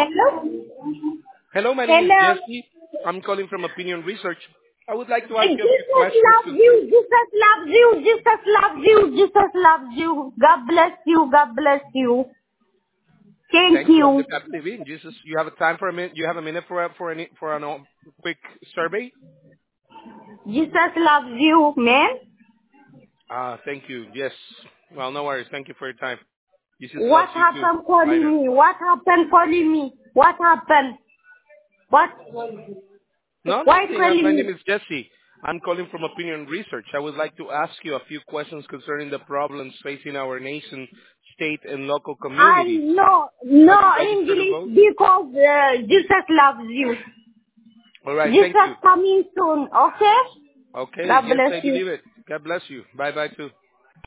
Hello? Hello, my name is Hello? Jesse. I'm calling from Opinion Research. I would like to ask you a few Jesus questions. loves you. Jesus loves you. Jesus loves you. Jesus loves you. God bless you. God bless you. Thank Thank you. I'm you. the Captain TV. Jesus, you have a time for a minute. You have a minute for a quick survey. Jesus loves you, man. Thank you. Yes. Well, no worries. Thank you for your time. Jesus What loves you too. happened Bye calling now. me? What happened calling me? What happened? What? No, Why nothing. calling My me? name is Jesse. I'm calling from Opinion Research. I would like to ask you a few questions concerning the problems facing our nation, state, and local I communities. know, Have you no registered to English vote? because Jesus loves you. All right. Thank Jesus you. coming soon, okay? Okay. God Yes, bless I you. believe it. God bless you. Bye bye too.